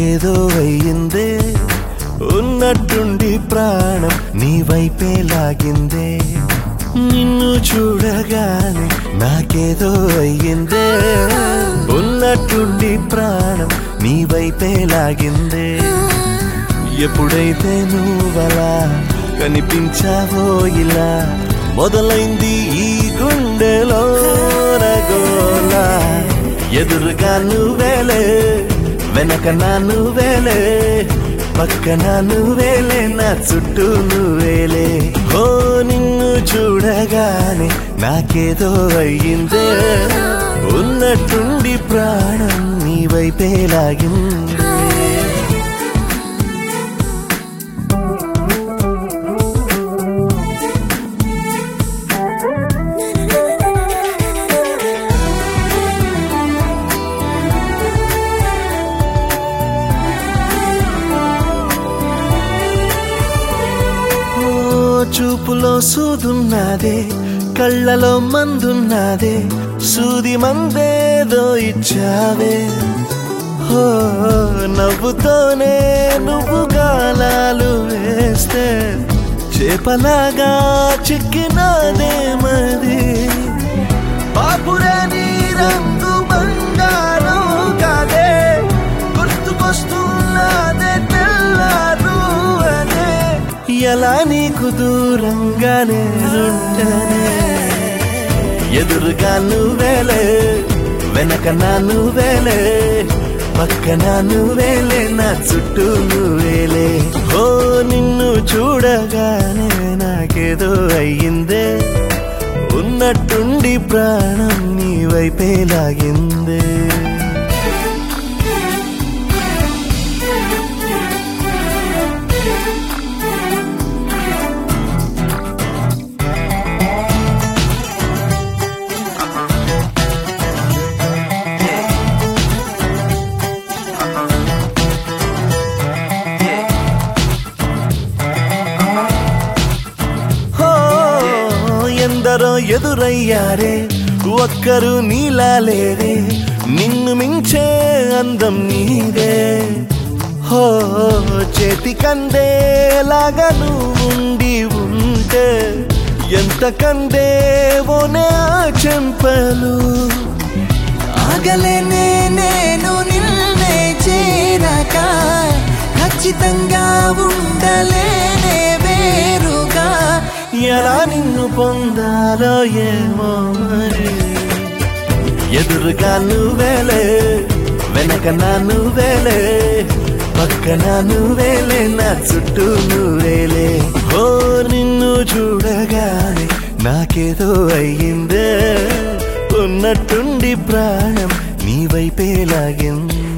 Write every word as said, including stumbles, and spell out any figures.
నాకేదో అయ్యిందే, ఉన్నట్టుండి ప్రాణం నీ వైపే లాగిందే. నిన్ను చూడగానే నాకేదో అయ్యిందే, ఉన్నట్టుండి ప్రాణం నీ వైపే లాగిందే. ఎప్పుడైతే నువ్వలా కనిపించావో ఇలా మొదలైంది ఈ గుండెలో రగోలా. ఎదురుగా నువ్వేలే, వెనక నా నువ్వేలే, పక్కన నువ్వేలే, నా చుట్టూ నువ్వేలే. ఓ నిన్ను చూడగానే నాకేదో అయ్యిందే, ఉన్నట్టుండి ప్రాణం నీ వైపే లాగిందే. చూపులో సూదున్నదే, కళ్ళలో మందున్నదే, సూది మందేదో ఇచ్చావే. హో నవ్వుతోనే నువ్వు గాలాలు వేస్తే చేపలాగా చిక్కినాదే మది. బాపురే నీ రంగు బంగారం కాదే, గుర్తుకొస్తున్నదే తెల్లారు అనే. ఎలా నీకు దూరంగానే ఉంటనే, ఎదురుగా నువ్వేలే, వెనక నా నువ్వేలే, పక్కన నువ్వేలే, నా చుట్టూ నువ్వేలే. ఓ నిన్ను చూడగానే నాకేదో అయ్యిందే, ఉన్నట్టుండి ప్రాణం నీ వైపే లాగిందే. ఎందరో ఎదురయ్యారే, ఒక్కరు నీలా లేరే, నిన్ను మించే అందం నీదే. హో చేతికందేలాగా నువ్వుండి ఉంటే ఎంత కందేవోనే ఆ చెంపలు. ఆగలేనే నేను నిన్నే చేరాక, ఖచ్చితంగా ఉండలేనే వేరుగా. ఎలా నిన్ను పొందాలో ఏమో మరి. ఎదురుగా నువ్వేలే, వెనక నా నువ్వేలే, పక్కన నువ్వేలే, నా చుట్టూ నువ్వేలే. ఓ నిన్ను చూడగానే నాకేదో అయ్యిందే, ఉన్నట్టుండి ప్రాణం నీ వైపే లాగిందే.